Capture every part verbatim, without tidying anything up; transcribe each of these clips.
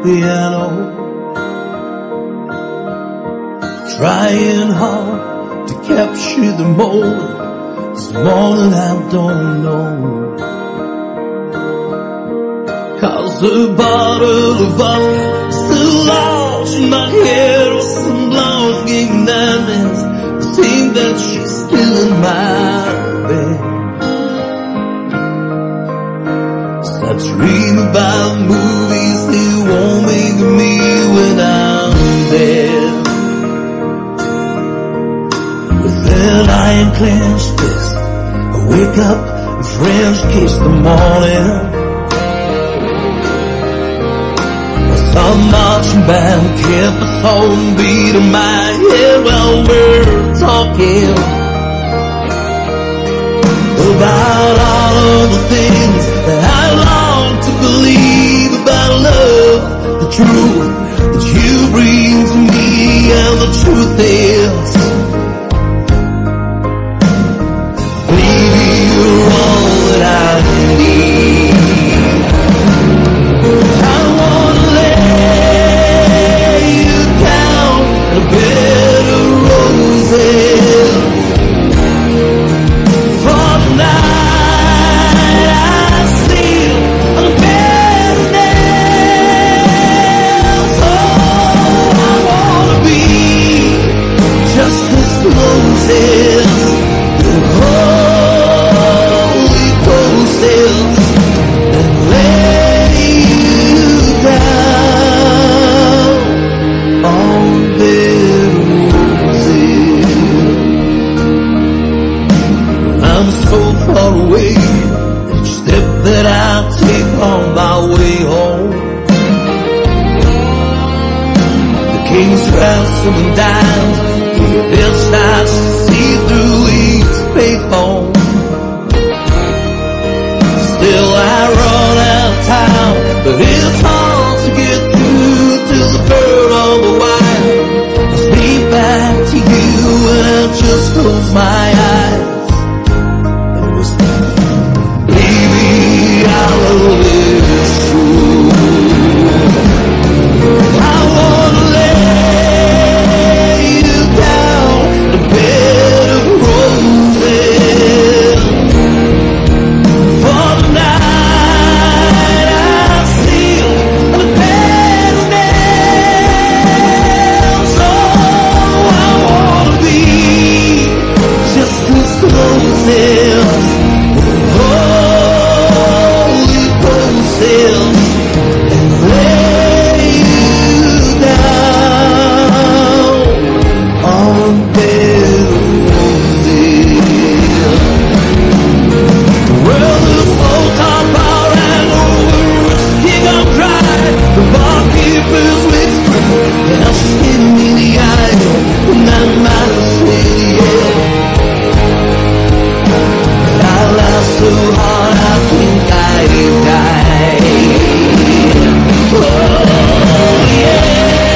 piano, trying hard to capture the moment. This morning I don't know, 'cause the bottle of vodka is still lost in my head with some longing nightmares. I think that she's still in my bed. I dream about movies they won't make me when I'm dead. With an iron clenched fist, I wake up and French kiss the morning. Some marching band kept a song beat in my head while we're talking about all of the things that I long to believe about love. The truth that you bring to me, and the truth is, baby, you're all that I need. I wanna lay you down in a bed of roses for the night. I sleep on a bed of nails. Oh, I wanna be just as close as the Holy Ghost is, and lay you down on a bed of roses. I'm so far away, each step that I take on my way home. The king's ransom and dimes, this night to see through each payphone. Still I run out of time, but it's hard to get through to the bird on the wire. I speak back to you and I just close my eyes. And it was, baby, I love you true. I wanna lay you down in a bed of roses for the night. I sleep on a bed of nails. Oh, I wanna be just as close as the Holy Ghost is, and lay you down on a bed of roses. Well, the slow top bar and over, it's king on dry. The barkeeper's whispering, and she's giving me the eye, and I might have said yeah. But I laughed so hard I think I died. Oh yeah.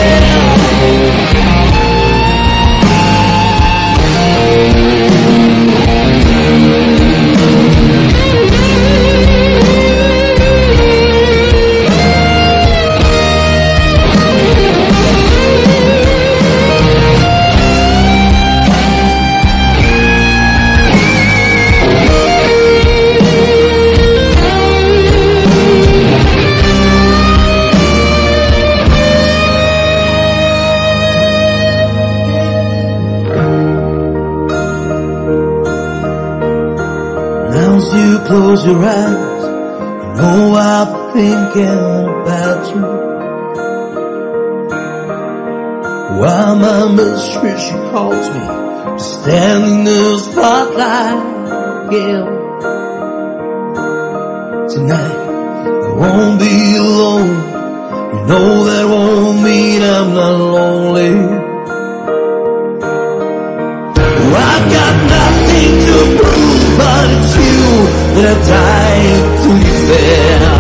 Now as you close your eyes, you know I'm thinking about you. Why my mistress, she calls me to stand in the spotlight again. Tonight I won't be alone. You know that won't mean I'm not lonely. I've got nothing to prove, but it's you that I died to be fair.